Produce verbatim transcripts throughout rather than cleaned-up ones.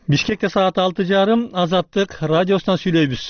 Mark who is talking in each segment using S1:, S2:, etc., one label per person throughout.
S1: Бишкекте саат алты жарым Азаттык радиосунан сүйлөйбүз.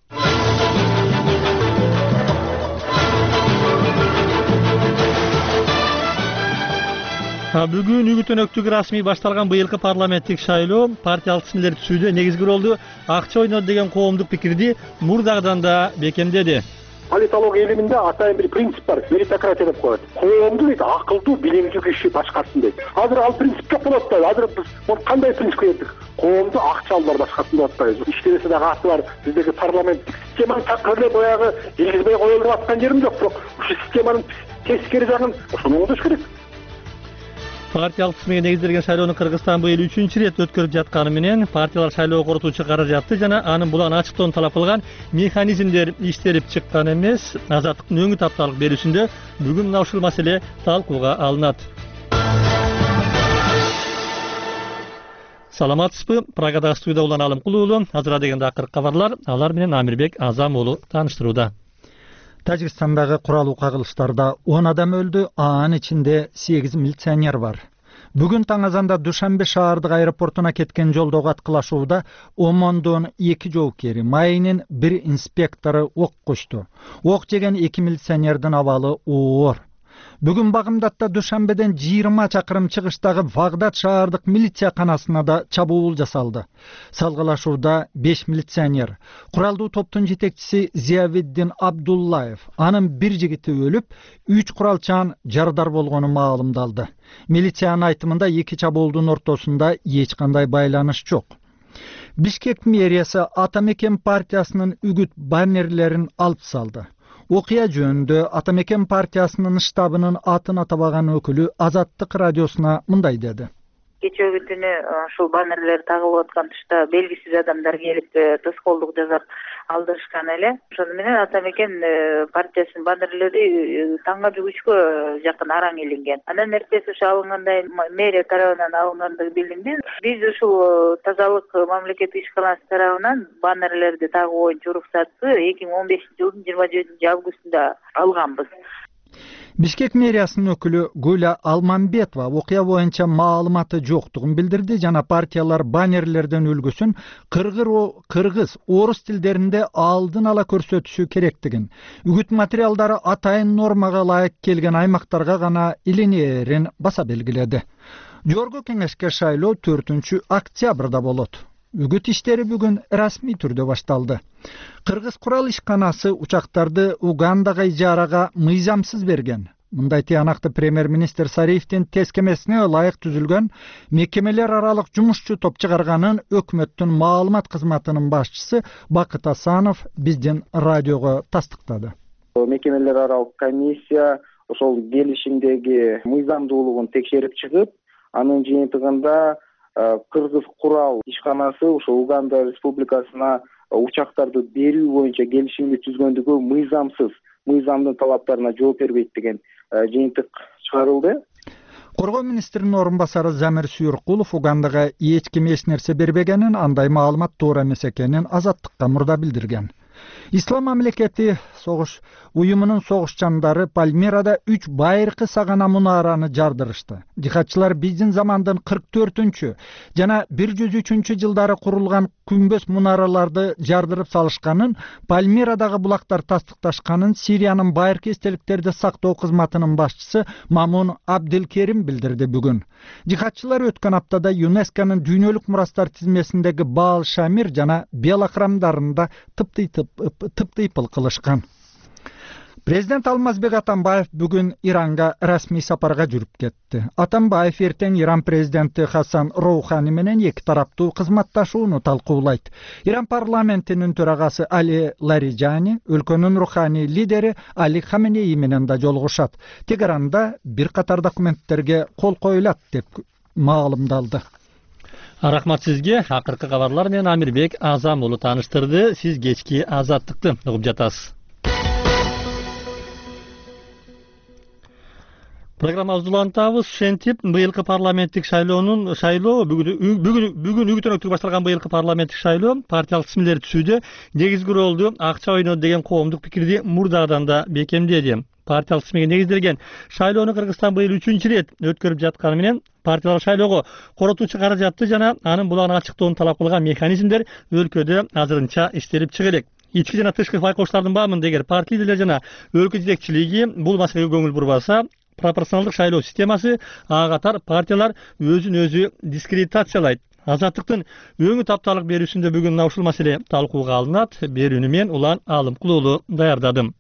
S1: Бүгүн үгүтөнөктүк расмий башталган быйылкы парламенттик шайлоо партиялык тизмелер түзүүдө негизги ролду акча ойнойт деген коомдук пикирди мурдагыдан да бекемдеди.
S2: Политология илиминде атайын бир принцип бар, меритократия деп коет. Коомду дейт акылдуу, билимдүү киши башкарсын дейт. Азыр ал принцип жок болуп атпайбы? Азыр биз кандай принципке келдик? Коомду акчалуулар башкарсын деп атпайбы? Иштебесе дагы аты бар, биздеги парламенттик системаны такыр эле баягы киргизбей коюлуп аткан жерим жок, бирок ушул системанын тескери жагын ошону оңдош керек.
S1: Партиялык тизмеге негизделген шайлоону Кыргызстан быйыл үчүнчү ирет өткөрүп жатканы менен партиялар шайлоо коротуучу каражатты жана анын булан ачыктоону талап кылган механизмдер иштелип чыккан эмес. Азаттыктын өңү тапталык берүүсүндө бүгүн мына ушул маселе талкууга алынат. Саламатсызбы? Прагадагы студияда улан Алымкул уулу. Азыр дегенде акыркы кабарлар, алар менен Амирбек Азам уулу тааныштырууда.
S3: Тажикстандагы куралуу кагылыштарда он адам өлдү, анын ичинде сегиз милиционер бар. Бүгүн таң азанда Душанбе шаардык аэропортуна кеткен жолдогу аткылашууда Омондон эки жоокери, майынын бир инспектору ок кучту. Ок жеген эки милиционердин абалы оор. Бүгүн Багымдатта Душанбеден жыйырма чакырым чыгыштагы Вагдат шаардык милиция канасына да чабуул жасалды. Салгылашууда беш милиционер, куралдуу топтун жетекчиси Зиявиддин Абдуллаев, анын бир жигити өлүп, үч куралчан жардар болгону маалымдалды. Милициянын айтымында эки чабуулдун ортосунда эч кандай байланыш жок. Бишкек мэриясы Атамекен партиясынын үгүт баннерлерин алып салды. Окуя жөнүндө Атамекен партиясынын штабынын атын атабаган өкүлү Азаттык радиосуна мындай деди.
S4: Кечээ күнү ушул баннерлер тагылып аткан тушта белгисиз адамдар келип тоскоолдук жасап алдырышкан эле. Ошону менен Атамекен партиясынын баннерлери таңга үчкө жакын араң илинген. Анан эртеси ошо алынгандай мэрия тарабынан алынгандыгы билинди. Биз ушул тазалык мамлекеттик ишканасы тарабынан баннерлерди тагуу боюнча уруксатты эки миң он бешинчи жылдын жыйырма жетинчи августунда алганбыз.
S3: Бишкек мэриясынын өкүлү Гуля Алмамбетова окуя боюнча маалыматы жоктугун билдирди жана партиялар баннерлердин үлгүсүн кыргыз, орус тилдеринде алдын ала көрсөтүшү керектигин, үгүт материалдары атайын нормага ылайык келген аймактарга гана илинээрин баса белгиледи. Жогорку кеңешке шайлоо төртүнчү октябрда болот. Үгүт иштери бүгүн расмий түрдө башталды. Кыргыз курал ишканасы учактарды Угандага ижарага мыйзамсыз берген. Мындай тыянакты премьер-министр Сариевдин тескемесине ылайык түзүлгөн мекемелер аралык жумушчу топ чыгарганын өкмөттүн маалымат кызматынын башчысы Бакыт Асанов биздин радиого тастыктады.
S5: Мекемелер аралык комиссия ошол келишимдеги мыйзамдуулугун текшерип чыгып, анын жыйынтыгында Кыргыз курал ишканасы ошо Уганда республикасына учактарды берүү боюнча келишимди түзгөндүгү мыйзамсыз, мыйзамдын талаптарына жооп бербейт деген жыйынтык чыгарылды.
S3: Коргоо министринин орун басары Замир Сүйүркулов Угандага эч ким эч нерсе бербегенин, андай маалымат туура эмес экенин Азаттыкка мурда билдирген. Ислам мамлекети согуш уюмунун согушчандары Пальмирада үч байыркы сагана мунараны жардырышты. Жихадчылар биздин замандын кырк төртүнчү жана бир жүз үчүнчү жылдары курулган күмбөз мунараларды жардырып салышканын, Пальмирадагы булактар тастыкташканын Сириянын байыркы эстеликтерди сактоо кызматынын башчысы Мамун Абдилкерим билдирди бүгүн. Жихадчылар өткөн аптада ЮНЕСКОнун дүйнөлүк мурастар тизмесиндеги Баал Шамир жана Бела храмдарында тыптыйпыл кылышкан. Президент Алмазбек Атамбаев бүгүн Иранга расмий сапарга жүрүп кетти. Атамбаев эртең Иран президенти Хасан Роухани менен эки тараптуу кызматташууну талкуулайт. Иран парламентинин төрагасы Али Лариджани, өлкөнүн руханий лидери Али Хаменеи менен да жолугушат. Тегеранда бир катар документтерге кол коюлат деп маалымдалды.
S1: Рахмат сизге. Акыркы кабарлар менен Амирбек Азам уулу тааныштырды. Сиз кечки Азаттыкты угуп жатасыз. Программабызды улантабыз. Ошентип, быйылкы парламенттик шайлоонун шайлоо бүгүн бүгүн үгүтөнөктүк башталган быйылкы парламенттик шайлоо партиялык тизмелер түзүүдө негизги ролду акча ойнойт деген коомдук пикирди мурдагыдан да бекемдеди. партиялык тизмеге негизделген шайлоону Кыргызстан быйыл үчүнчү ирет өткөрүп жатканы менен партиялар шайлоого коротуучу каражатты жана анын булагын ачыктоону талап кылган механизмдер өлкөдө азырынча иштелип чыга элек. Ички жана тышкы байкоштардын баамында эгер партия лидерлери жана өлкө жетекчилиги бул маселеге көңүл бурбаса, пропорционалдык шайлоо системасы ага катар партиялар өзүн өзү дискредитациялайт. Азаттыктын өңү тапталык берүүсүндө бүгүн ушул маселе талкууга алынат. Берүүнү мен Улан Алымкулуулу даярдадым.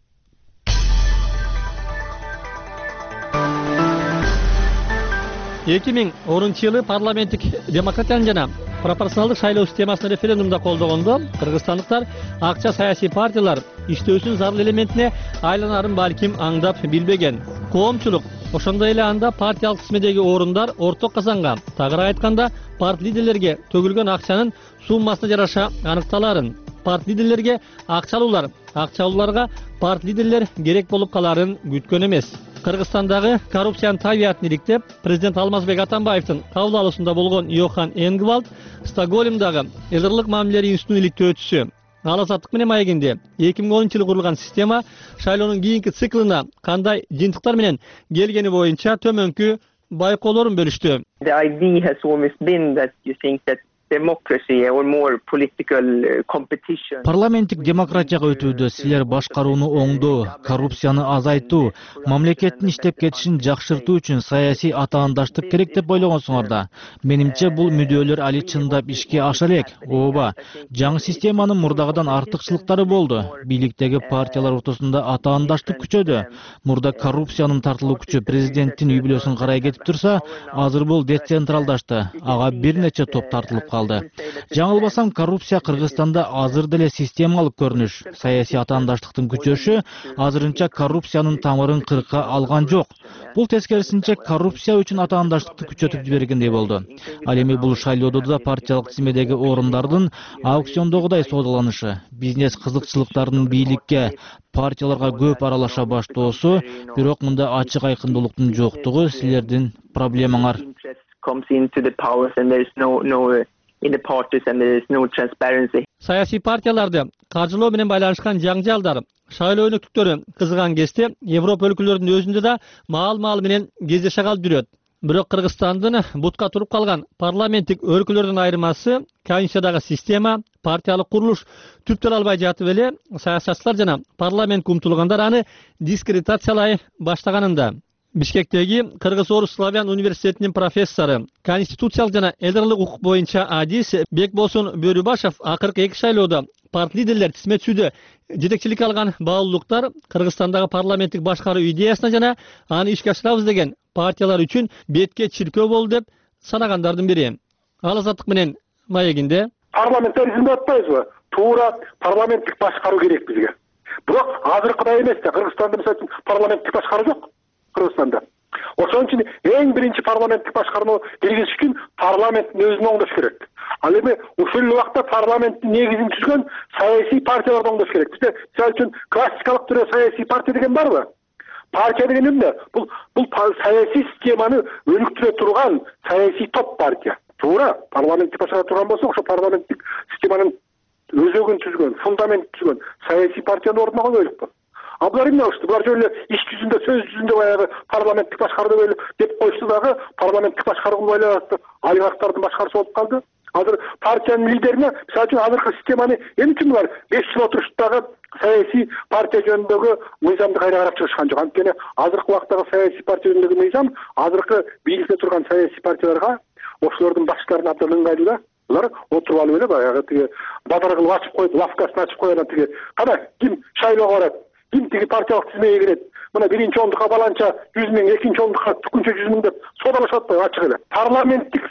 S1: эки миң онунчу жылы парламенттик демократиянын жана пропорционалдык шайлоо системасын референдумда колдогондо кыргызстандыктар акча саясий партиялар иштөөсүнүн зарыл элементине айланарын балким аңдап билбеген. Коомчулук ошондой эле анда партиялык тизмедеги орундар орток казанга, тагыраак айтканда партия лидерлерге төгүлгөн акчанын суммасына жараша аныкталарын, партия лидерлерге акчалуулар, акчалууларга партия лидерлер керек болуп каларын күткөн эмес. Кыргызстандагы коррупциянын табиятын иликтеп, президент Алмазбек Атамбаевдин кабыл алуусунда болгон Йохан Энгвальд Стокгольмдагы элдерлик мамилелер институтунун иликтөөчүсү. Ал Азаттык менен маегинде эки миң онунчу жылы курулган система шайлоонун кийинки циклына кандай жыйынтыктар менен келгени боюнча төмөнкү байкоолорун бөлүштү.
S6: The idea has always been that you think that democracy or more political competition.
S7: Парламенттик демократияга өтүүдө силер башкарууну оңдоо, коррупцияны азайтуу, мамлекеттин иштеп кетишин жакшыртуу үчүн саясий атаандаштык керек деп ойлогонсуңар да. Менимче бул мүддөөлөр али чындап ишке аша элек. Ооба, жаңы системанын мурдагыдан артыкчылыктары болду. Бийликтеги партиялар ортосунда атаандаштык күчөдү. Мурда коррупциянын тартылуу күчү президенттин үй бүлөсүн карай кетип турса, азыр бул децентралдашты. Ага бир нече топ тартылып калды. Жаңылбасам, коррупция Кыргызстанда азыр деле системалык көрүнүш. Саясий атаандаштыктын күчөшү азырынча коррупциянын тамырын кырка алган жок. Бул тескерисинче коррупция үчүн атаандаштыкты күчөтүп жибергендей болду. Ал эми бул шайлоодо да партиялык тизмедеги орундардын аукциондогудай соодаланышы, бизнес кызыкчылыктарынын бийликке, партияларга көп аралаша баштоосу, бирок мында ачык айкындуулуктун жоктугу силердин проблемаңар.
S6: Comes into the powers and there is no no in the parties and there is no transparency.
S1: Саясий партияларды каржылоо менен байланышкан жаңжалдар, шайлоо өнөктүктөрү кызыган кезде Европа өлкөлөрүнүн өзүндө да маал-маал менен кездеше калып жүрөт. Бирок Кыргызстандын бутка туруп калган парламенттик өлкөлөрдүн айырмасы Конституциядагы система, партиялык курулуш түптөн албай жатып эле саясатчылар жана парламентке умтулгандар аны дискредитациялай баштаганында. Бишкектеги Кыргыз-Орус Славян университетинин профессору, конституциялык жана элдерлик укук боюнча адис Бекбосун Бөрүбашев акыркы эки шайлоодо партия лидерлер тизме түзүүдө жетекчилик алган баалуулуктар Кыргызстандагы парламенттик башкаруу идеясына жана аны ишке ашырабыз деген партиялар үчүн бетке чиркөө болду деп санагандардын бири. Ал Азаттык менен маегинде
S2: парламентаризм деп атпайбызбы? Туура парламенттик башкаруу керек бизге. Бирок азыркыдай эмес да. Кыргызстанда мисалы парламенттик башкаруу жок. Кыргызстанда. Ошон үчүн эң биринчи парламенттик башкарууну киргизиш үчүн парламенттин өзүн оңдош керек. Ал эми ушул убакта парламенттин негизин түзгөн саясий партияларды оңдош керек. Бизде мисалы үчүн классикалык түрдө саясий партия деген барбы? Партия деген эмне? Бул бул саясий системаны өнүктүрө турган саясий топ партия. Туура, парламенттик башкара турган болсо, ошо парламенттик системанын өзөгүн түзгөн, фундамент түзгөн саясий партияны ордуна коелук. А булар эмне кылышты? Булар жөн эле иш жүзүндө, сөз жүзүндө баягы парламенттик башкаруу деп деп коюшту дагы парламенттик башкарууну байлап олигархтардын башкаруусы болуп калды. Азыр партиянын лидерине, мисалы үчүн азыркы системаны эмне үчүн булар беш жыл отурушту дагы саясий партия жөнүндөгү мыйзамды кайра карап чыгышкан жок. Анткени азыркы убактагы саясий партия жөнүндөгү мыйзам азыркы бийликте турган саясий партияларга ошолордун башчыларына абдан ыңгайлуу да. Булар отуруп алып эле баягы тиги базар кылып ачып коюп, лавкасын ачып коюп тиги кана ким шайлоого барат, ким тиги партиялык тизмеге кирет, мына биринчи ондукка баланча жүз миң, экинчи ондукка түкүнчө жүз миң деп соодалашып атпайбы ачык эле. Парламенттик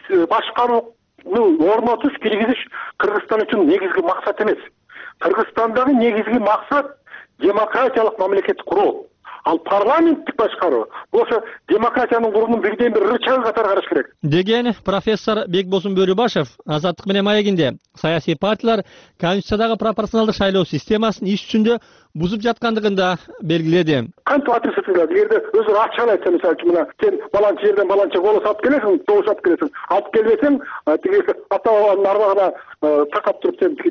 S2: башкарууну орнотуш, киргизиш Кыргызстан үчүн негизги максат эмес. Кыргызстандагы негизги максат демократиялык мамлекет куруу. Ал парламенттик башкаруу ошо демократиянын курумунун бирден бир рычагы катары караш керек
S1: деген профессор Бекбосун Бөрүбашев Азаттык менен маегинде саясий партиялар Конституциядагы пропорционалдык шайлоо системасын иш жүзүндө бузуп жаткандыгын да белгиледи.
S2: Кантип атышсыздар? Эгерде өзү ачык айтса, мисалы үчүн мына сен баланча жерден баланча голос алып келесиң, добуш алып келесиң, алып келбесең, тиги ата бабанын арбагына такап туруп сен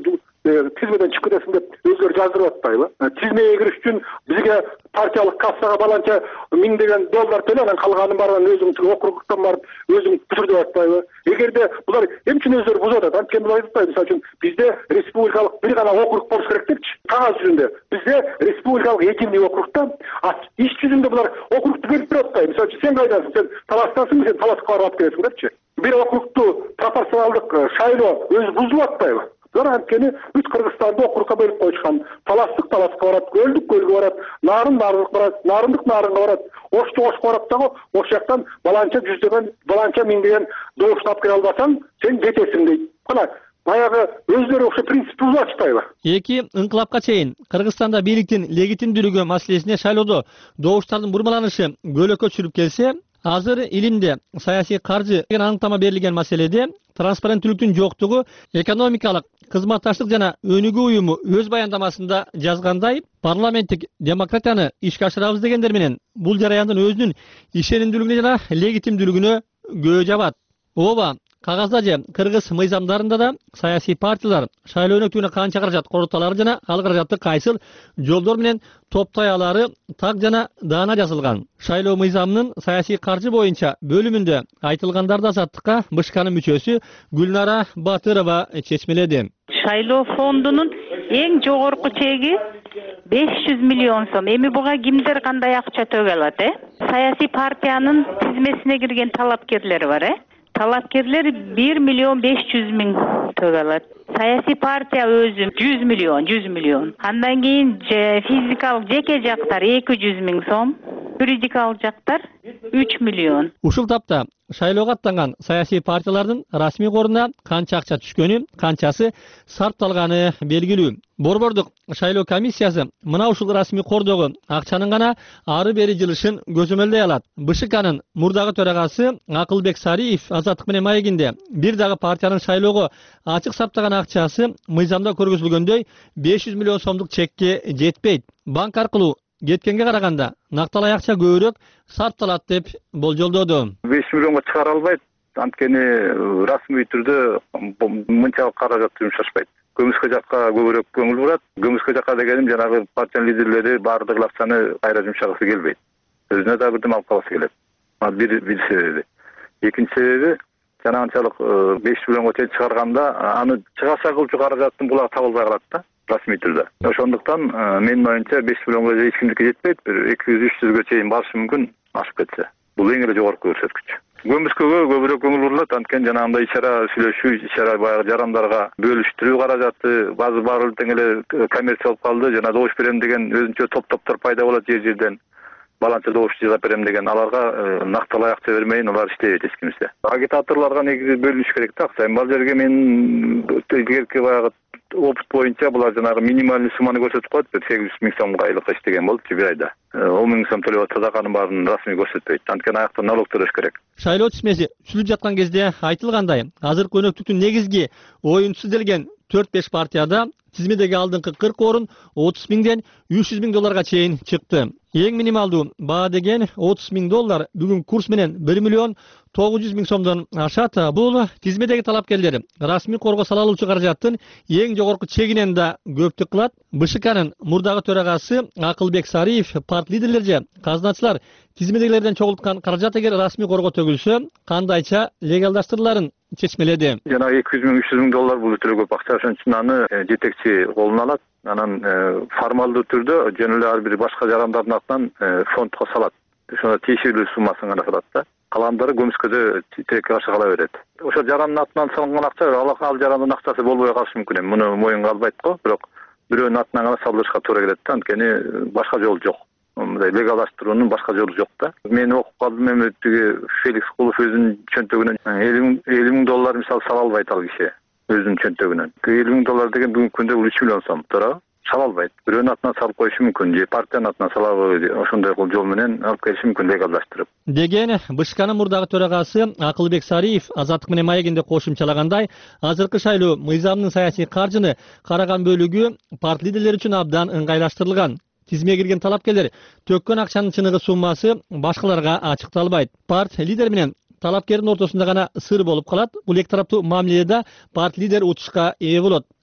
S2: тизмеден чыгып кетесиң деп өзлөрү жаздырып атпайбы? Тизмеге кириш үчүн бизге партиялык кассага баланча миңдеген доллар төлө, анан калганын баарын өзүң тиги округтан барып өзүң бүтүр деп атпайбы? Эгерде булар эмне үчүн өзлөрү бузуп атат? Анткени булар айтпайбы, мисалы үчүн бизде республикалык бир гана округ болуш керек депчи. Кагаз жүзүндө бизде республикалык экимдик округда, иш жүзүндө булар округду бөлүп берип атпайбы. Мисалы үчүн сен кайдасың? Сен Таластасың, сен Таласка барып келесиң депчи. Бир округду пропорционалдык шайлоо өзү бузулуп атпайбы? Булар анткени бүт Кыргызстанды округга бөлүп коюшкан. Таластык Таласка барат, Көлдүк Көлгө барат, Нарын Нарынга барат, Нарындык Нарынга барат, Ошчу Ошко барат дагы, ош жактан баланча жүздөгөн, баланча миңдеген добуш тапкыр албасаң, сен жетесиң дейт. Кана баягы өзлөрү ошо принцип бузуп атышпайбы?
S1: Эки ыңкылапка чейин Кыргызстанда бийликтин легитимдүүлүгү маселесине шайлоодо добуштардын бурмаланышы көйлөккө түшүрүп келсе, азыр илимде саясий каржы деген аныктама берилген маселеде транспаrenттүүлүктүн жоктугу экономикалык кызматташтык жана өнүгүү уюму өз баяндамасында жазгандай, парламенттик демократияны ишке ашырабыз дегендер менен бул жараяндын өзүнүн ишенимдүүлүгүнө жана легитимдүүлүгүнө көө жабат. Ооба, кагазда же кыргыз мыйзамдарында да саясий партиялар шайлоо өнөктүгүнө канча каражат короталары жана ал каражатты кайсыл жолдор менен топтой алары так жана даана жазылган. Шайлоо мыйзамынын саясий каржы боюнча бөлүмүндө айтылгандарды Азаттыкка БШКнын мүчөсү Гүлнара Батырова чечмеледи.
S8: Шайлоо фондунун эң жогорку чеги беш жүз миллион сом. Эми буга кимдер кандай акча төгө алат, э? Саясий партиянын тизмесине кирген талапкерлер бар, э? Талапкерлер бир миллион беш жүз миң төгө алат. Саясий партия өзү жүз миллион, жүз миллион. Андан кийин физикалык жеке жактар эки жүз миң сом, юридикалык жактар үч миллион.
S1: Ушул тапта шайлоого аттанган саясий партиялардын расмий коруна канча акча түшкөнү, канчасы сарпталганы белгилүү. Борбордук шайлоо комиссиясы мына ушул расмий кордогу акчанын гана ары бери жылышын көзөмөлдөй алат. БШКнын мурдагы төрагасы Акылбек Сариев Азаттык менен маегинде бир дагы партиянын шайлоого ачык саптаган акчасы мыйзамда көргөзүлгөндөй беш жүз миллион сомдук чекке жетпейт. Банк аркылуу кеткенге караганда накталай акча көбүрөөк сарпталат деп болжолдоду.
S9: беш миллионго чыгара албайт, анткени расмий түрдө мынчалык каражат жумшашпайт. Көмүскө жакка көбүрөөк көңүл бурат. Көмүскө жакка дегеним жанагы партиянын лидерлери баардык акчаны кайра жумшагысы келбейт. Өзүнө да бирдем алып калгысы келет. Бир бир себеби. Экинчи себеби жанагынчалык беш миллионго чейин чыгарганда аны чыгаша кылчу каражаттын булагы табылбай калат да расмий түрдө. Ошондуктан менин оюмча беш миллионго эч кимдики жетпейт, бир эки жүз үч жүзгө чейин барышы мүмкүн ашып кетсе. Бул эң эле жогорку көрсөткүч. Көмүскөгө көбүрөөк көңүл бурулат, анткени жанагындай ичара сүйлөшүү, ичара баягы жарандарга бөлүштүрүү каражаты базы баары тең эле коммерциялык калды. Жана добуш берем деген өзүнчө топ-топтор пайда болот жер жерден. Баланча добуш жыгап берем деген аларга накталай акча бермейин, алар иштейт эч кимсе. Агитаторлорго негизи бөлүнүш керек да. Бул жерге мен илгерки баягы опыт боюнча булар жанагы минималдуу сумманы көрсөтүп коет, бир сегиз жүз миң сомго айлык иштеген болчу бир айда. он миң сом төлөп атса да анын баарын расмий көрсөтпөйт. Анткени аяктан налог төлөш керек.
S1: Шайлоо тизмеси түзүлүп жаткан кезде айтылгандай, азыркы өнөктүктүн негизги оюнчусу делген төрт беш партияда тизмедеги алдыңкы кырк орун отуз миңден үч жүз миң долларга чейин чыкты. Эң минималдуу баа деген отуз миң доллар, бүгүн курс менен бир миллион тогуз жүз миң сомдон ашат. Бул тизмедеги талапкерлер расмий корго сала алуучу каражаттын эң жогорку чегинен да көптүк кылат. БШКнын мурдагы төрагасы Акылбек Сариев парт лидерлер же казначылар тизмедегилерден чогулткан каражат эгер расмий корго төгүлсө кандайча легалдаштырыларын чечмеледи.
S9: Жана эки жүз миң үч жүз миң доллар бул өтө көп акча, ошон үчүн аны жетекчи колуна алат. Анан формалдуу түрдө жөн эле ар бир башка жарандардын атынан фондко салат. Ошондо тиешелүү суммасын гана салат да. Каламдары көмүскөдө тирекке каршы кала берет. Ошо жарандын атынан салынган акча ал жарандын акчасы болбой калышы мүмкүн эми. Муну моюнга албайт го, бирок бирөөнүн атынан гана салдырышка туура келет да. Анткени башка жол жок. Мындай легалдаштыруунун башка жолу жок да. Мен окуп калдым, эми тиги Феликс Кулов өзүнүн чөнтөгүнөн элүү миң доллар мисалы сала албайт ал киши өзүнүн чөнтөгүнөн. элүү миң доллар деген бүгүнкү күндө бул үч миллион сом, туура? Сала албайт. Бирөөнүн атынан салып коюшу мүмкүн, же партиянын атынан салабы, ошондой жол менен алып келиши мүмкүн легалдаштырып.
S1: Деген БШКнын мурдагы төрагасы Акылбек Сариев Азаттык менен маегинде кошумчалагандай, азыркы шайлоо мыйзамынын саясий каржыны караган бөлүгү парт лидерлери үчүн абдан ыңгайлаштырылган. Тизмеге кирген талапкерлер төккөн акчанын чыныгы суммасы башкаларга ачыкталбайт. Парт лидер менен талапкердин ортосунда гана сыр болуп калат. Бул эки тараптуу мамиледе парт лидер утушка ээ болот.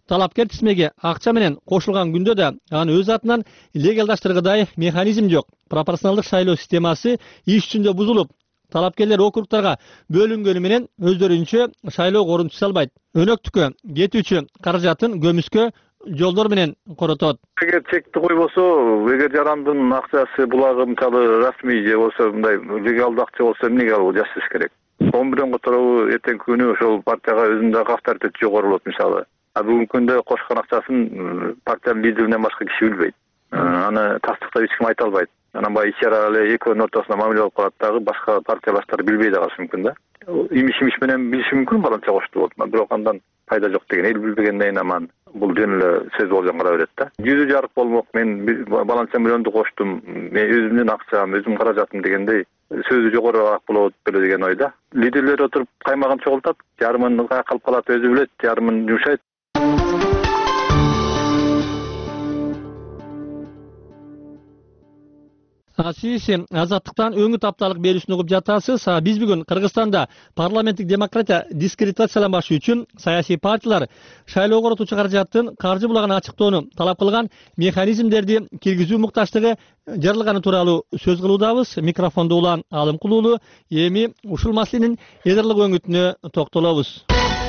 S1: талапкер тизмеге акча менен кошулган күндө да анын өз атынан легалдаштыргыдай механизм жок. Пропорционалдык шайлоо системасы иш жүзүндө бузулуп, талапкерлер округтарга бөлүнгөнү менен өздөрүнчө шайлоо орун түзө албайт. Өнөктүккө кетүүчү каражатын көмүскө жолдор менен коротот.
S9: Эгер чекти койбосо, эгер жарандын акчасы булагы мисалы расмий же болсо мындай легалдуу акча болсо эмнеге алып жасаш керек? он бирден которобу эртеңки күнү ошол партияга өзүнүн дагы авторитети жогору болот мисалы. А бүгүнкү күндө кошкон акчасын партиянын лидеринен башка киши билбейт. Аны тастыктап эч ким айта албайт. Анан баягы ичара эле экөөнүн ортосунда мамиле болуп калат дагы, башка партия баштары билбей да калышы мүмкүн да. Имиш-имиш менен билиши мүмкүн баланча кошту болот, бирок андан пайда жок деген, эл билбегенден аман бул жөн эле сөз болуп кала берет да. Жүзү жарык болмок, мен баланча миллионду коштум, мен өзүмдүн акчам, өзүмдүн каражатым дегендей сөзү жогорураак болот беле деген ойда. Лидерлер отуруп каймагын чогултат, жарымын калып калат, өзү билет, жарымын жумшайт.
S1: Сиз азаттыктан өңү тапталык берүүсүн угуп жатасыз. Биз бүгүн Кыргызстанда парламенттик демократия дискредитацияланбашы үчүн саясий партиялар шайлоо коротуучу каражаттын каржы булагын ачыктоону талап кылган механизмдерди киргизүү мукташтыгы жарылганы тууралуу сөз кылуудабыз. Микрофондо улан Алым Кулуулу. Эми ушул маселенин эдерлик өңүтүнө токтолобуз.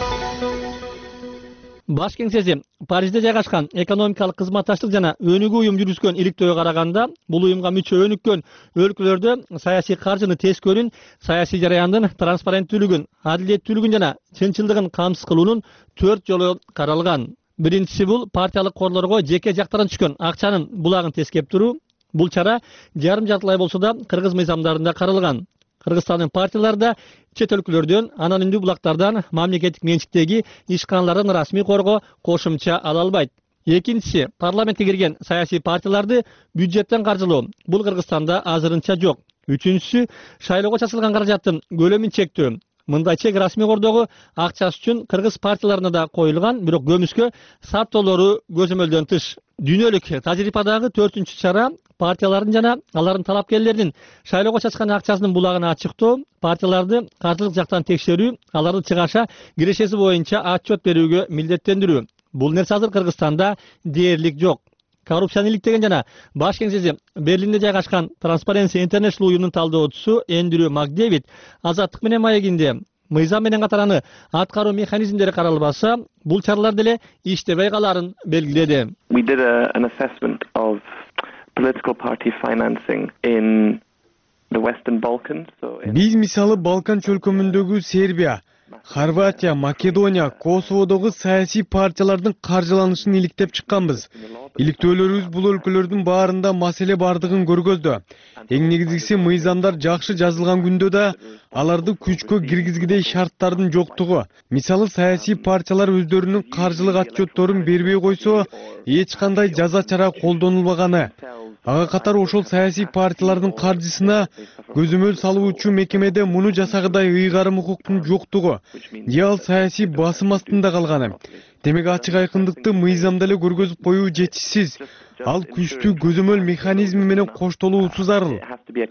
S1: Баш кеңсеси Парижде жайгашкан экономикалык кызматташтык жана өнүгүү уюм жүргүзгөн иликтөөгө караганда, бул уюмга мүчө өнүккөн өлкөлөрдө саясий каржыны тескөөрүн, саясий жараяндын транспаrenттүүлүгүн, адилеттүүлүгүн жана чынчылдыгын камсыз кылуунун төрт жолу каралган. Биринчиси бул партиялык корлорго жеке жактардан түшкөн акчанын булагын тескеп туруу. Бул чара жарым жартылай болсо да кыргыз мыйзамдарында каралган. Кыргызстандын партияларда чет өлкөлөрдөн, анан үндүү булактардан мамлекеттик менчиктеги ишканаларын расмий корго кошумча ала албайт. Экинчиси, парламентке кирген саясий партияларды бюджеттен каржылоо. Бул Кыргызстанда азырынча жок. Үчүнчүсү, шайлоого чачылган каражаттын көлөмүн чектөө. Мындай чек расмий кордогу акчасы үчүн кыргыз партияларына да коюлган, бирок көмүскө саттоолору көзөмөлдөн тыш. Дүйнөлүк тажрыйбадагы төртүнчү чара партиялардын жана алардын талапкерлеринин шайлоого чачкан акчасынын булагын ачыктоо, партияларды каржылык жактан текшерүү, аларды чыгаша кирешеси боюнча отчет берүүгө милдеттендирүү. Бул нерсе азыр Кыргызстанда дээрлик жок. Коррупцияны иликтеген жана баш кеңсеси Берлинде жайгашкан Transparency International уюмунун талдоочусу Эндрю Макдэвид азаттык менен маегинде мыйзам менен катар аны аткаруу механизмдери каралбаса, бул чаралар деле иштебей каларын белгиледи.
S10: We did a, an assessment of political party financing in the Western Balkans. So in...
S11: Биз мисалы Балкан чөлкөмүндөгү Сербия, Хорватия, Македония, Косоводогу саясий партиялардын каржыланышын иликтеп чыкканбыз. Иликтөөлөрүбүз бул өлкөлөрдүн баарында маселе бардыгын көргөздү. Эң негизгиси мыйзамдар жакшы жазылган күндө да аларды күчкө киргизгидей шарттардын жоктугу. Мисалы саясий партиялар өздөрүнүн каржылык отчетторун бербей койсо, эч кандай жаза чара колдонулбаганы. Ага катар ошол саясий партиялардын каржысына көзөмөл салуучу мекемеде муну жасагыдай ыйгарым укуктун жоктугу, же ал саясий басым астында калганы. Демек ачык айкындыкты мыйзамда эле көргөзүп коюу жетишсиз. Ал күчтүү көзөмөл механизми менен коштолуусу зарыл.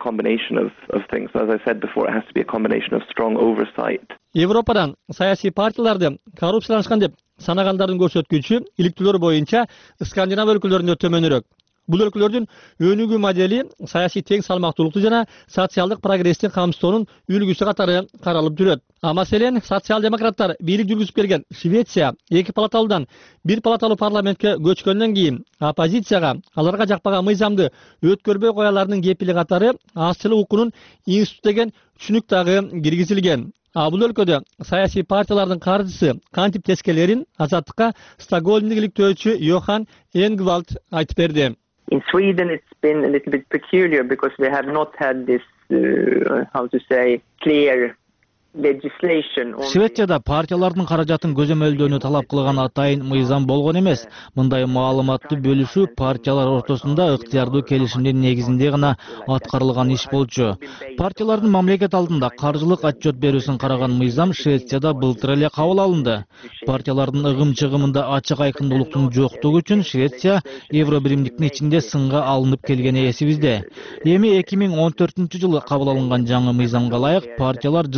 S1: Европадан саясий партияларды коррупцияланышкан деп санагандардын көрсөткүчү иликтөөлөр боюнча Скандинав өлкөлөрүндө төмөнүрөөк. Бул өлкөлөрдүн өнүгүү модели саясий тең салмактуулукту жана социалдык прогресстин камсыздоонун үлгүсү катары каралып жүрөт. А маселен социал-демократтар бийлик жүргүзүп келген Швеция эки палаталуудан бир палаталуу парламентке көчкөндөн кийин оппозицияга аларга жакпаган мыйзамды өткөрбөй кояларынын кепили катары азчылык укугунун институту деген түшүнүк дагы киргизилген. А бул өлкөдө саясий партиялардын каржысы кантип тескелерин Азаттыкка Стокгольмдик иликтөөчү Йохан Энгвалд айтып берди.
S6: In Sweden, it's been a little bit peculiar because we have not had this, uh, how to say, clear legislation.
S7: Швецияда партиялардын каражатын көзөмөлдөөнү талап кылган атайын мыйзам болгон эмес. Мындай маалыматты бөлүшүү партиялар ортосунда ыктыярдуу келишимдин негизинде гана аткарылган иш болчу. Партиялардын мамлекет алдында каржылык отчет берүүсүн караган мыйзам Швецияда былтыр эле кабыл алынды. Партиялардын ыгым-чыгымында ачык айкындуулуктун жоктугу үчүн Швеция евро биримдиктин ичинде сынга алынып келгени эсибизде. Эми эки миң он төртүнчү жылы кабыл алынган жаңы мыйзамга ылайык партиялар жыл сайын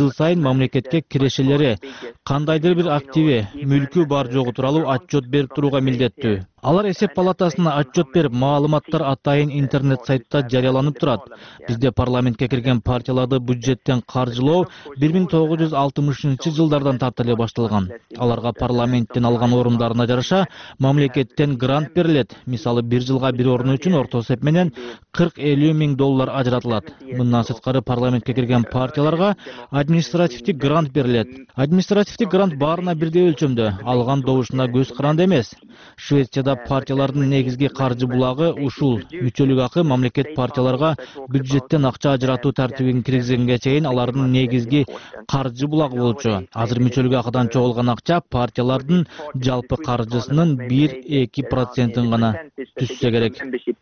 S7: мамлекетке кирешелери, кандайдыр бир активи, мүлкү бар жогу тууралуу отчет берип турууга милдеттүү. Алар эсеп палатасына отчет берип, маалыматтар атайын интернет сайтта жарыяланып турат. Бизде парламентке кирген партияларды бюджеттен каржылоо бир миң тогуз жүз алтымышынчы жылдардан тарта эле башталган. Аларга парламенттен алган орундарына жараша мамлекеттен грант берилет. Мисалы, бир жылга бир орун үчүн орто эсеп менен кырк элүү миң доллар ажыратылат. Мындан сырткары парламентке кирген партияларга административдик грант берилет. Административдик грант баарына бирдей өлчөмдө, алган добушуна көз каранды эмес. Швецияда партиялардын негизги каржы булагы ушул. Мүчөлүк акы мамлекет партияларга бюджеттен акча ажыратуу тартибин киргизгенге чейин алардын негизги каржы булагы болчу. Азыр мүчөлүк акыдан чогулган акча партиялардын жалпы каржысынын бир-эки процентин гана түшсө керек.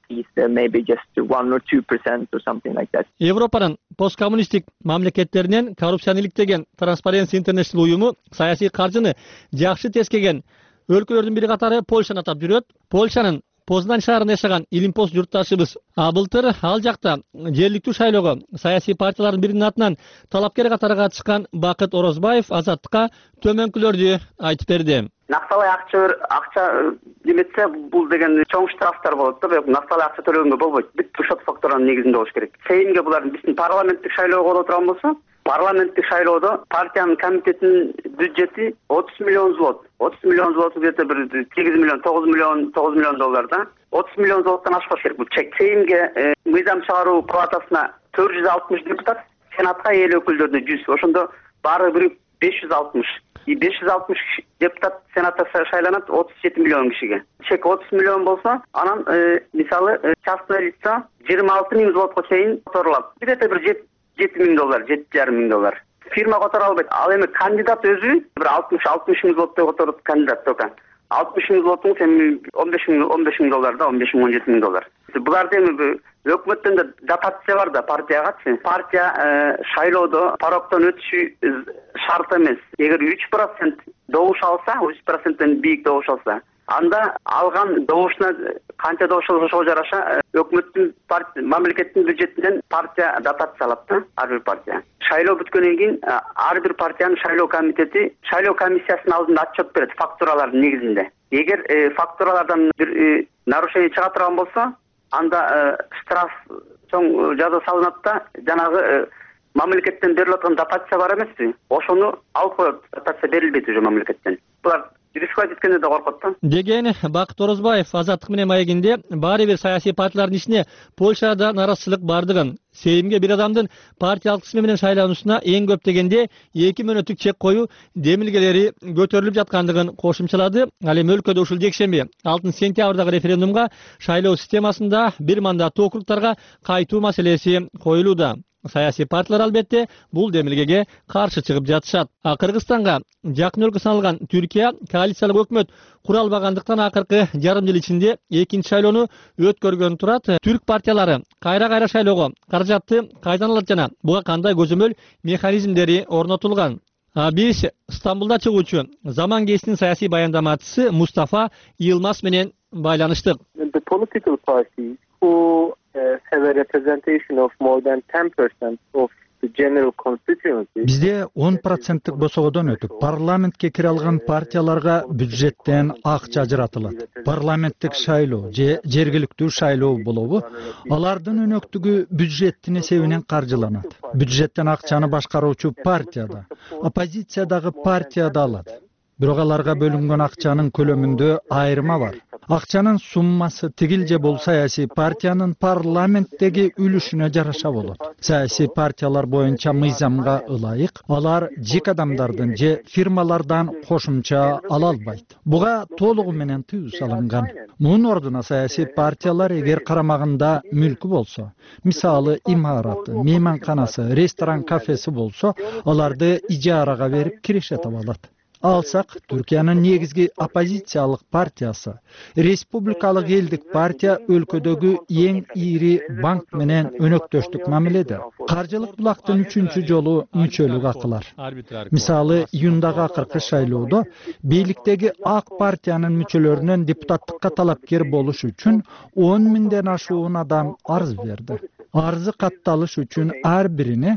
S1: Европанын посткоммунисттик мамлекеттеринен коррупцияны иликтеген Transparency International уюму саясий каржыны жакшы тескеген өлкөлөрдүн бири катары Польшаны атап жүрөт. Польшанын Познань шаарында жашаган илимпоз журтташыбыз Абылтыр ал жакта жергиликтүү шайлоого саясий партиялардын биринин атынан талапкер катары катышкан Бакыт Орозбаев Азаттыкка төмөнкүлөрдү айтып берди.
S12: Накталай акча акча деметсе бул деген чоң штрафтар болот да, накталай акча төлөгөнгө болбойт. Бүт шот факторунун негизинде болуш керек. Сейимге булардын биздин парламенттик шайлоого боло турган болсо, парламенттик шайлоодо партиянын комитетинин бюджети отуз миллион злот. отуз миллион злот где-то бир сегиз миллион, тогуз миллион, тогуз миллион доллар да. отуз миллион злоттон ашпаш керек бул чек. Сейимге мыйзам чыгаруу палатасына төрт жүз алтымыш депутат, сенатка эл өкүлдөрүнө жүз. Ошондо баары бир беш жүз алтымыш. И беш жүз алтымыш депутат сенатта шайланат отуз жети миллион кишиге. Чек отуз миллион болсо, анан мисалы частное лицо жыйырма алты миң злотко чейин которулат. Где-то бир жети миң доллар, жети жарым миң доллар. Фирма которо албайт. Ал эми кандидат өзү бир алтымыш алтымыш миң злоттой которот кандидат тока. алтымыш миң злотун сен он беш миң он беш миң доллар да, он беш миң он жети миң доллар. Буларда эми өкмөттөн да дотация бар да партиягачы. Партия шайлоодо пароктон өтүшү шарт эмес. Эгер үч процент добуш алса, үч проценттен бийик добуш алса, анда алган добушуна канча добуш алышына жараша өкмөттүн мамлекеттин бюджетинен партия дотация алат да, ар бир партия. Шайлоо бүткөндөн кийин ар бир партиянын шайлоо комитети шайлоо комиссиясынын алдында отчет берет фактуралардын негизинде. Эгер фактуралардан бир нарушение чыга турган болсо, анда штраф чоң жаза салынат да, жанагы мамлекеттен берилип аткан дотация бар эмеспи? Ошону алып коет, дотация берилбейт уже мамлекеттен. Булар рискать эткенде да коркот да.
S1: Деген Бакыт Орозбаев Азаттык менен маегинде баары бир саясий партиялардын ичине Польшада наразычылык бардыгын, сейимге бир адамдын партиялык тизме менен шайлануусуна эң көп дегенде эки мүнөттүк чек коюу демилгелери көтөрүлүп жаткандыгын кошумчалады. Ал эми өлкөдө ушул жекшемби алтынчы сентябрдагы референдумга шайлоо системасында бир мандаттуу округдарга кайтуу маселеси коюлууда. Саясий партиялар албетте бул демилгеге каршы чыгып жатышат. А Кыргызстанга жакын өлкө саналган Түркия коалициялык өкмөт кура албагандыктан акыркы жарым жыл ичинде экинчи шайлоону өткөргөн турат. Түрк партиялары кайра-кайра шайлоого каражатты кайдан алат жана буга кандай көзөмөл механизмдери орнотулган? Биз Стамбулда чыгуучу Заман Кесиптин саясий баяндамачысы Мустафа Йылмаз менен байланыштык.
S13: The political parties who uh, have a representation of more than ten percent of the general constituency.
S3: Бизде он проценттик босогодон өтүп, парламентке кире алган партияларга бюджеттен акча ажыратылат. Парламенттик шайлоо же жергиликтүү шайлоо болобу, алардын өнөктүгү бюджеттин эсебинен каржыланат. Бюджеттен акчаны башкаруучу партияда, оппозициядагы партияда алат. Бирок аларга бөлүнгөн акчанын көлөмүндө айырма бар. Акчанын суммасы тигил же бул саясий партиянын парламенттеги үлүшүнө жараша болот. Саясий партиялар боюнча мыйзамга ылайык, алар жеке адамдардын же фирмалардан кошумча ала албайт. Буга толугу менен тыюу салынган. Мунун ордуна саясий партиялар эгер карамагында мүлкү болсо, мисалы имараты, мейманканасы, ресторан, кафеси болсо, аларды ижарага берип киреше таба алат. Алсак, Түркиянын негизги оппозициялык партиясы, республикалык элдик партия өлкөдөгү эң ири банк менен өнөктөштүк мамиледе. Каржылык булактын үчүнчү жолу мүчөлүк акылар. Мисалы, июндагы акыркы шайлоодо бийликтеги ак партиянын мүчөлөрүнөн депутаттыкка талапкер болуш үчүн он миңден ашуун адам арыз берди. Арызы катталыш үчүн ар бирине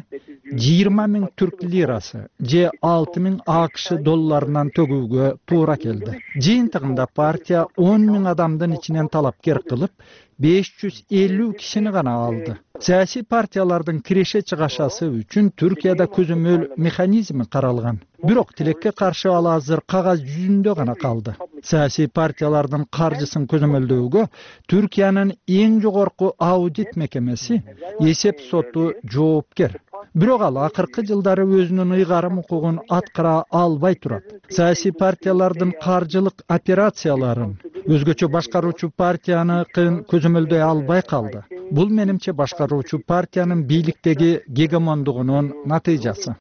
S3: жыйырма миң түрк лирасы же алты миң акш долларынан төгүүгө туура келди. Жыйынтыгында партия он миң адамдын ичинен талапкер кылып, беш жүз элүү кишини гана алды. Саясий партиялардын киреше чыгашасы үчүн Түркияда көзөмөл механизми каралган. Бирок тилекке каршы ал азыр кагаз жүзүндө гана калды. Саясий партиялардын каржысын көзөмөлдөөгө Түркиянын эң жогорку аудит мекемеси эсеп соту жоопкер. Бирок ал акыркы жылдары өзүнүн ыйгарым укугун аткара албай турат. Саясий партиялардын каржылык операцияларын өзгөчө башкаруучу партияны көзөмөлдөй албай калды. Бул менимче башкаруучу партиянын бийликтеги гегемондугунун натыйжасы.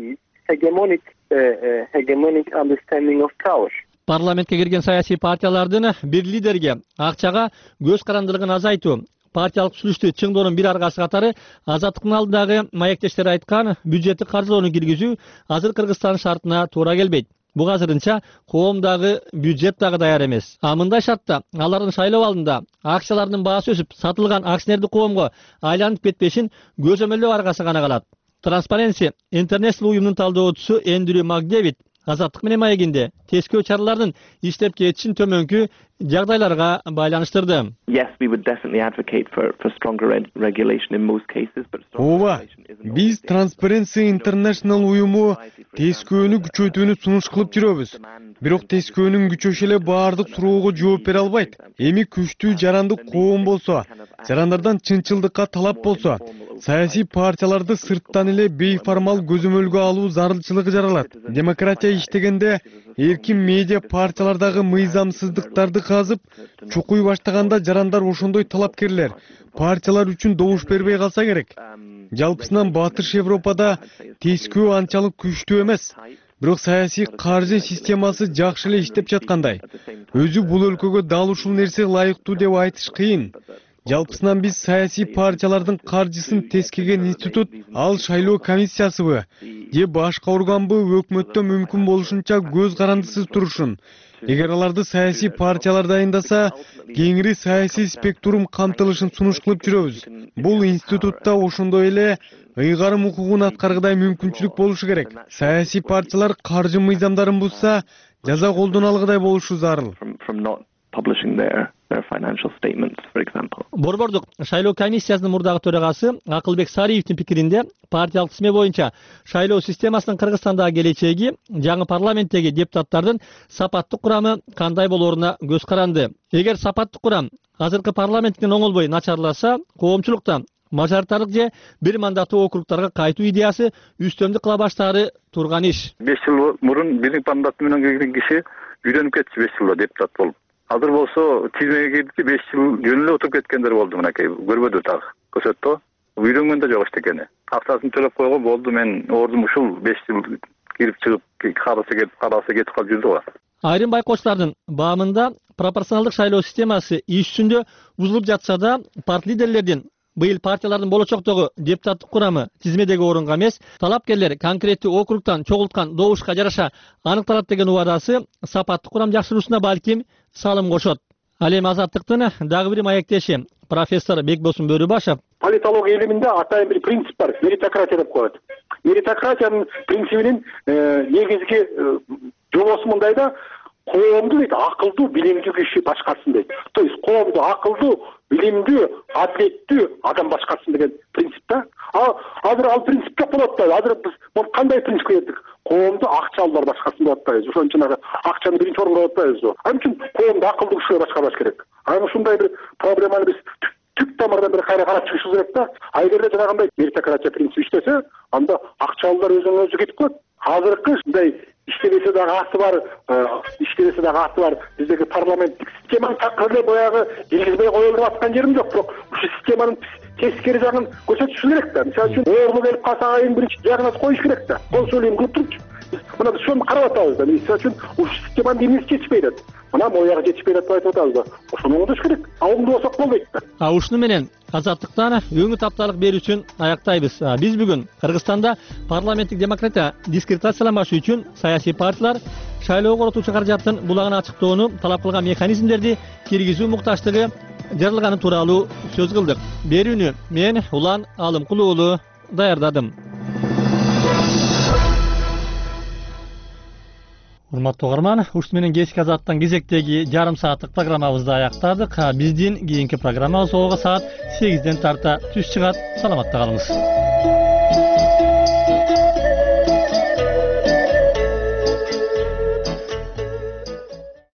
S1: Парламентке кирген саясий партиялардын бир лидерге акчага көз карандылыгын азайтуу, партиялык сүйлүштү чыңдоонун бир аргасы катары Азаттыктын алдындагы маектештер айткан бюджеттик каржылоону киргизүү азыр Кыргызстан шартына туура келбейт. Буга азырынча коомдагы бюджет дагы даяр эмес. А мындай шартта алардын шайлоо алдында акциялардын баасы өсүп, сатылган акционердик коомго айланып кетпешин көзөмөлдөө аргасы гана калат. Transparency International уюмунун талдоочусу Эндрю Макдэвид Азаттык менен маегинде тескөө чаралардын иштеп кетишин төмөнкү жагдайларга байланыштырды.
S10: Yes, we would definitely advocate for for stronger regulation in most cases, but
S11: Ооба, биз Transparency International уюму тескөөнү күчөтүүнү сунуш кылып жүрөбүз. Бирок тескөөнүн күчөшү эле баардык суроого жооп бере албайт. Эми күчтүү жарандык коом болсо, жарандардан чынчылдыкка талап болсо, саясий партияларды сырттан эле бейформал көзөмөлгө алуу зарылчылыгы жаралат. Демократия иштегенде эркин медиа партиялардагы мыйзамсыздыктарды казып, чукуй баштаганда жарандар ошондой талапкерлер партиялар үчүн добуш бербей калса керек. Жалпысынан Батыш Европада тескөө анчалык күчтүү эмес. Бирок саясий каржы системасы жакшы эле иштеп жаткандай. Өзү бул өлкөгө дал ушул нерсе ылайыктуу деп айтыш кыйын. Жалпысынан биз саясий партиялардын каржысын тескеген институт, ал шайлоо комиссиясыбы же башка органбы өкмөттө мүмкүн болушунча көз карандысыз турушун. Эгер аларды саясий партиялар дайындаса, кеңири саясий спектрум камтылышын сунуш кылып жүрөбүз. Бул институтта ошондой эле ыйгарым укугун аткаргыдай мүмкүнчүлүк болушу керек. Саясий партиялар каржы мыйзамдарын бузса, жаза колдоно алгыдай болушу зарыл.
S10: Publishing their their financial statements, for example.
S1: Борбордук шайлоо комиссиясынын мурдагы төрагасы Акылбек Сариевдин пикиринде партиялык тизме боюнча шайлоо системасынын Кыргызстандагы келечеги жаңы парламенттеги депутаттардын сапаттык курамы кандай болоруна көз каранды. Эгер сапаттык курам азыркы парламенттен оңолбой начарласа, коомчулукта мажоритарлык же бир мандаттуу округдарга кайтуу идеясы үстөмдүк кыла баштаары турган иш.
S9: беш жыл мурун биринчи мандат менен келген киши үйрөнүп кетчү беш жылда депутат болуп. Азыр болсо тизмеге кирди беш жыл жөн эле отуруп кеткендер болду, мынакей көрбөдү так. Көрсөттү. Үйрөнгөн да жок эчтекени. Акчасын төлөп койгон болду, мен ордум ушул беш жыл кирип чыгып, карасы кетип, карасы кетип калып жүрдү го.
S1: Айрым байкоочулардын баамында пропорционалдык шайлоо системасы иш жүзүндө бузулуп жатса да, парт лидерлердин быйыл партиялардын болочоктогу депутаттык курамы тизмедеги орунга эмес, талапкерлер конкреттүү округтан чогулткан добушка жараша аныкталат деген убадасы сапаттык курам жакшыруусуна балким салым кошот. Ал эми Азаттыктын дагы бир маектеши профессор Бекбосун Бөрүбашев
S2: политология илиминде атайын бир принцип бар, меритократия деп коет. Меритократиянын принцибинин негизги жобосу мындай да, коомду дейт акылдуу, билимдүү киши башкарсын дейт. То есть коомду акылдуу, билимдүү, адилеттүү адам башкарсын деген принцип да. Азыр ал принцип жок болот да. Азыр биз кандай принципке келдик? Коомду акчалуулар башкарсын деп атпайбыз. Ошон үчүн акчаны биринчи орунга коюп атпайбыз. Ал үчүн коомду акылдуу киши башкарыш керек. Анан ушундай бир проблеманы биз түп тамырдан бир кайра карап чыгышыбыз керек да. А эгерде жанагындай меритократия принципи иштесе, анда акчалуулар өзүнөн өзү кетип калат. Азыркы мындай иштебесе дагы аты бар, иштебесе дагы аты бар биздеги парламенттик системаны такыр боягы киргизбей коелуп аткан жерим жок, бирок ушул системанын тескери жагын көрсөтүш керек да. Мисалы үчүн оору келип калса эң биринчи жагына коюш керек да. Консулиум кылып туруп мына биз ошону карап атабыз да. Мисалы үчүн ушул системанын эмнеси жетишпей атат. Мына моягы жетишпей атат деп айтып атабыз да. Ошону оңдош керек. Оңдоп болсок болбойт да.
S1: А ушуну менен Азаттыктан өңү тапталык берүүчүн аяктайбыз. Биз бүгүн Кыргызстанда парламенттик демократия дискредитацияланбашы үчүн саясий партиялар шайлоо коротуучу каражаттын булагын ачыктоону талап кылган механизмдерди киргизүү мукташтыгы жарылганы тууралуу сөз кылдык. Берүүнү мен Улан Алымкулуу даярдадым. Урматтуу угарман, ушул менен кечки азаттан кезектеги жарым сааттык программабызды аяктадык. Биздин кийинки программабыз ого саат сегизден тарта түз чыгат. Саламатта калыңыз.